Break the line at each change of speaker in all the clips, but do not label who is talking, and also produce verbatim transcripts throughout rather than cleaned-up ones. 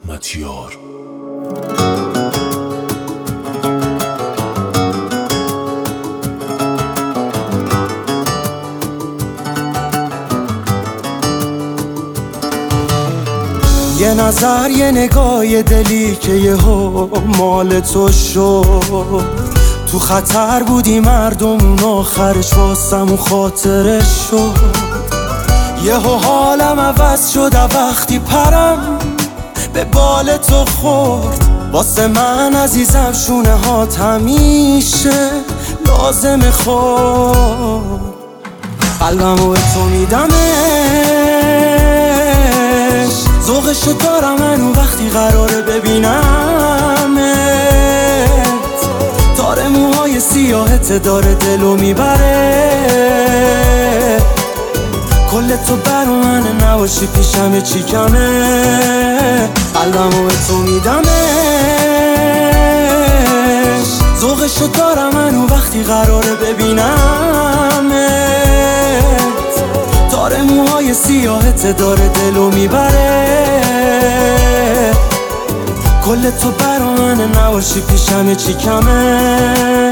متیار.
یه نظر یه نگاه یه دلی که یهو مال تو شد، تو خطر بودی مردمون آخرش واسمون خاطرش شد. یهو حالم عوض شد وقتی پرم به بال تو خورد. واسه من عزیزم شونه هات همیشه لازم خورد. قلبمو به تو میدمش، ذوقشو دارم منو وقتی قراره ببینمت. تار موهای سیاهت داره دلو میبره، کل تو برا منه نباشی پیشمه چی کمه. قلبمو به تو میدمش، ذوقشو دارم منو وقتی قراره ببینمت. تار موهای سیاهت داره دلو میبره، کل تو برا منه نباشی پیشمه چی کمه.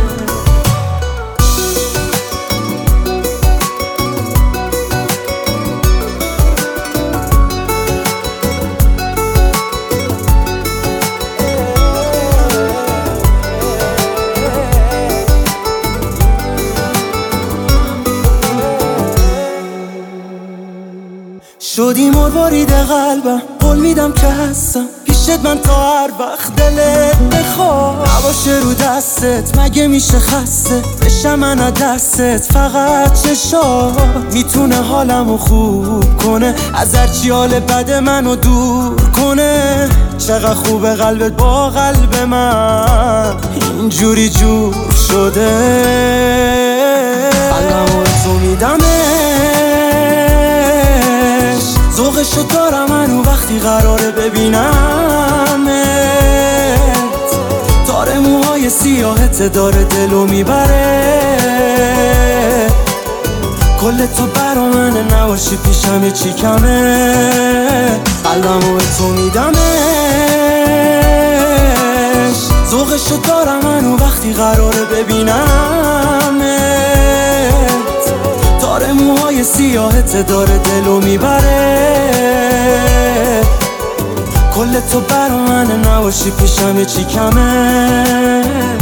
شدی مروارید قلبم، قول میدم که هستم پیشت من تا هر وقت دلت بخواد. نباشه رو دستت مگه میشه خسته بشم من از دستت. فقط چشات میتونه حالمو خوب کنه، از هرچی حال بد منو دور کنه. چقدر خوبه قلبت با قلب من اینجوری جور شده. قلبمو به تو میدمش، ذوقشو دارم منو وقتی قراره ببینمت. تار موهای سیاهت داره دلو میبره، کل تو برا منه نباشی پیشمه چی کمه. قلبمو به تو میدمش، ذوقشو دارم منو وقتی قراره ببینمت. تار موهای سیاهت داره دلو میبره، کل تو برا منه نباشی پیشمه چی کمه.